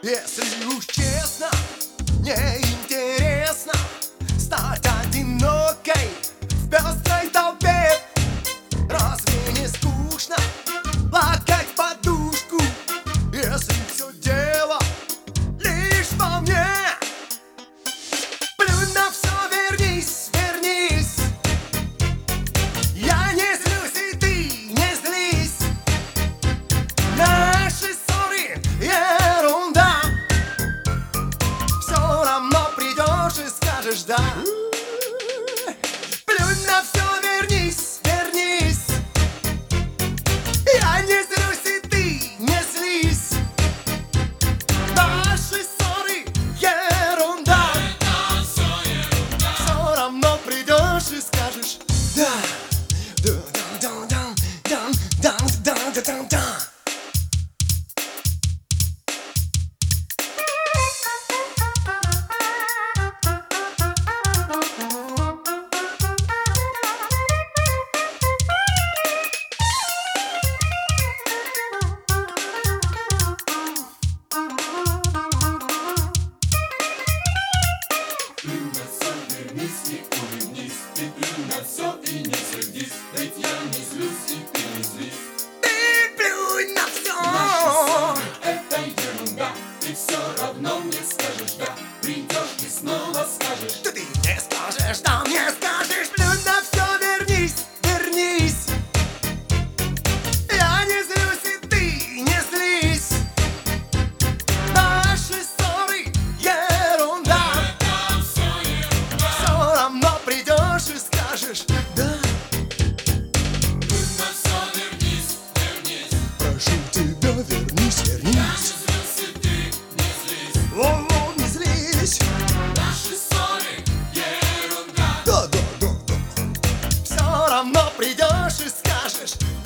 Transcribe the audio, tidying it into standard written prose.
Если уж честно, мне интересно стать одинокой в пестрой толпе. Разве не скучно плакать в подушку, если все дело лишь во мне? Плюнь на все, вернись, вернись. Я не злюсь, и ты не злись. Наши ссоры ерунда. Все равно придешь и скажешь да. Плюнь на все, вернись, вернись. Я не злюсь, и ты не злись. Наши ссоры ерунда. Все равно придешь и скажешь да. Да-да-да-да-да-да-да-да-да-да. Плюнь на все, вернись и улыбнись. Ты плюнь на все и не сердись. Ведь я не злюсь, и ты не злись. Ты плюнь на все. Наши ссоры — это ерунда. Ты все равно мне скажешь да. Придешь и снова скажешь. Ты не скажешь, да мне скажешь. Плюнь на все, вернись, вернись. Я не злюсь, и ты не злись. Наши ссоры ерунда. Все равно придешь и скажешь да. Плюнь на все, вернись, вернись. Прошу тебя, вернись, Я не вернись. злюсь, и ты не злись. О, не злись. Наши ссоры ерунда. Да. Все равно придешь и скажешь